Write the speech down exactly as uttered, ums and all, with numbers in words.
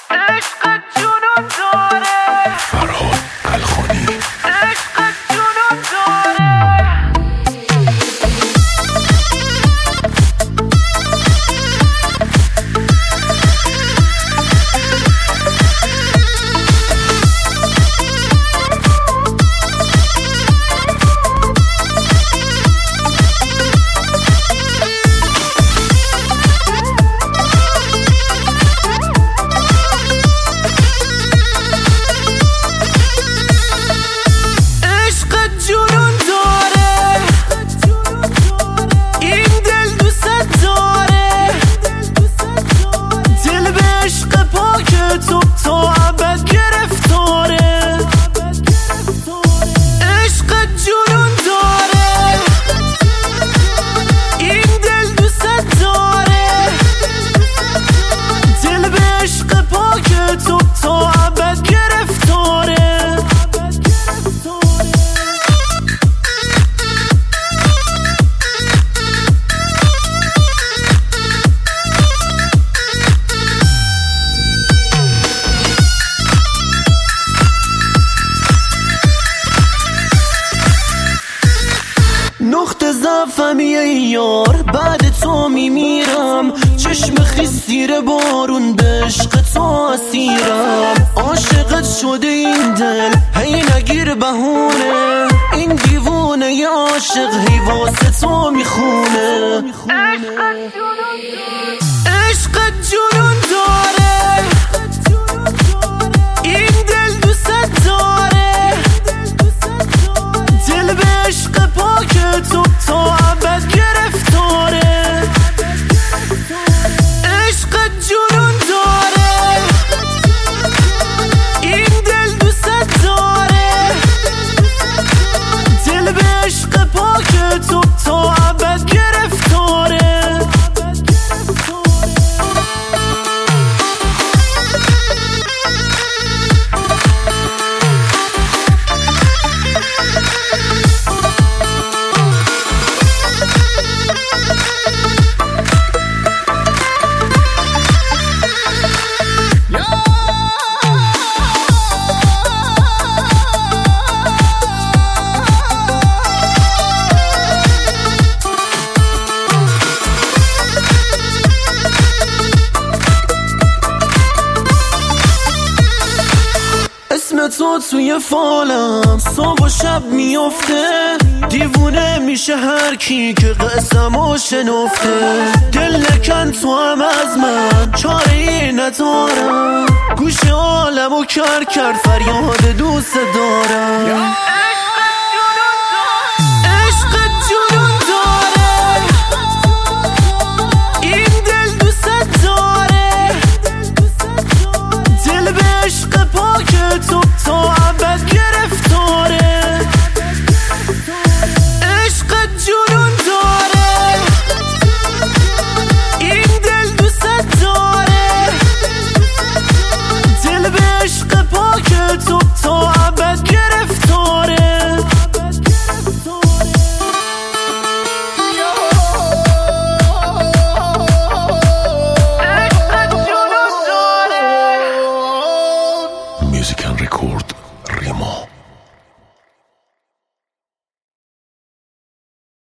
عشق جنون داره فرهاد الخانی عشق جنون داره نقطه ضعفم یه یار بعد تو میمیرم چشم خیس زیر بارون به عشق تو اسیرم عاشقت شده این دل هی نگیر بهونه این دیوونه ی عاشق هی واسه تو میخونه عشق جنون داره این دل دوست داره دل به عشق پاک تو تا ابد گرفتاره عشق جنون داره این دل دوست داره دل به عشق پاک تو تا ابد گرفتاره اسم تو توی فالم صبح و شب میفته دیوونه میشه هر کی که قسمو شنفته دل نکن تو هم از من چاره ای ندارم گوش عالمو کر کرد فریاد دوست دارم عشق